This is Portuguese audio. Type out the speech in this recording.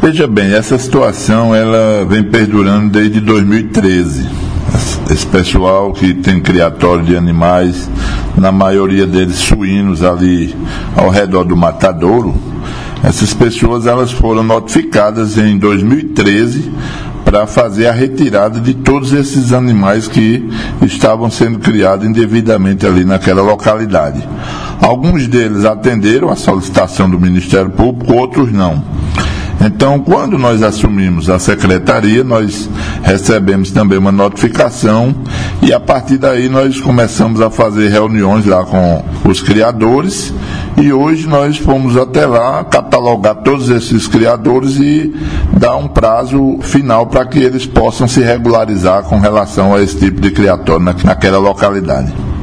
Veja bem, essa situação ela vem perdurando desde 2013. Esse pessoal que tem criatório de animais, na maioria deles suínos ali ao redor do matadouro, essas pessoas elas foram notificadas em 2013 para fazer a retirada de todos esses animais que estavam sendo criados indevidamente ali naquela localidade. Alguns deles atenderam a solicitação do Ministério Público, outros não. Então, quando nós assumimos a secretaria, nós recebemos também uma notificação e a partir daí nós começamos a fazer reuniões lá com os criadores e hoje nós fomos até lá catalogar todos esses criadores e dar um prazo final para que eles possam se regularizar com relação a esse tipo de criatório naquela localidade.